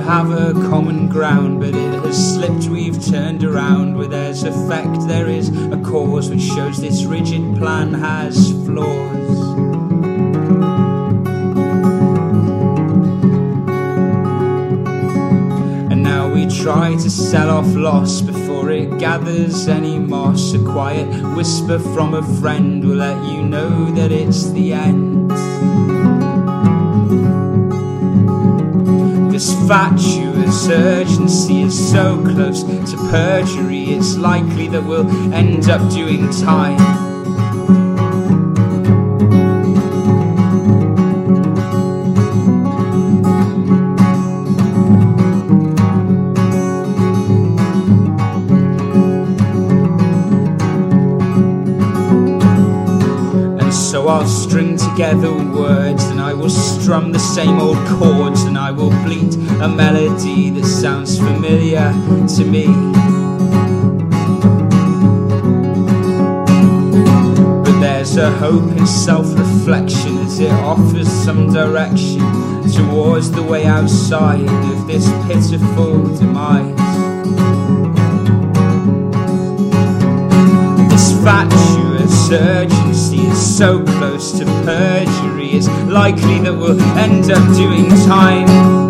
have a common ground, but it has slipped, we've turned around. Where there's effect, there is a cause, which shows this rigid plan has flaws. And now we try to sell off loss before it gathers any moss. A quiet whisper from a friend will let you know that it's the end. This fatuous urgency is so close to perjury, it's likely that we'll end up doing time. So I'll string together words, and I will strum the same old chords, and I will bleat a melody that sounds familiar to me. But there's a hope in self-reflection as it offers some direction towards the way outside of this pitiful demise. This fatuous urgency is so close to perjury, it's likely that we'll end up doing time.